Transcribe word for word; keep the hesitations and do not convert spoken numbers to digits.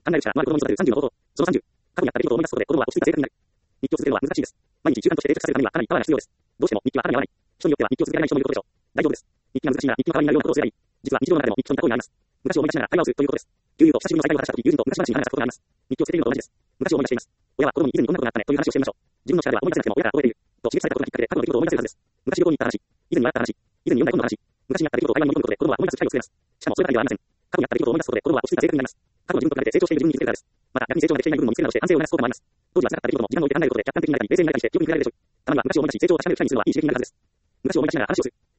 考える力のある子供に育てるさんじゅうの方法。そのさんじゅう。過去にあった出来事を思い出すことで子供は落ち着いた性格になる。日記を続けるのは難しいです。毎日習慣として定着させるためにはかなりパワーが必要です。どうしても日記は肌に合わない。人によっては日記を続けられない人もいることでしょう。大丈夫です。日記が難しいなら日記の代わりになるようなことをすればいい。実は日常の中でも日記と似た行為があります。昔を思い出しながら会話をするということです。旧友と久しぶりの再会を果たしたとき、友人と昔話に花が咲くことがあります。日記を捨てるのと同じです。昔を思い出しています。親は子供に以前にこんなことがあったねという話をしてみましょう。自分の力では思い出せなくても親から覚えている。と刺激されたことがきっかけで過去の出来事を思い出せるはずです。昔旅行に行った話。以前に習った話。以前に読んだ本の話。昔にあった出来事を会話に盛り込むことで子供は思い出す機会を作れます。しかもそれだけではありません。過去にあった出来事を思い出すことで子供は落ち着いた性格になります。過去の自分と比べて成長している自分に気づけるからです。また逆に成長までしていない部分も見つけるなどして反省を促すこともあります。当時はしなかった出来事も時間を置いて考えることで客観的になれたり冷静になれたりして記憶に比べるでしょう。たまには昔を思い出し成長を確かめる機会にするのはいい刺激になるはずです。昔を思い出しながら話をする。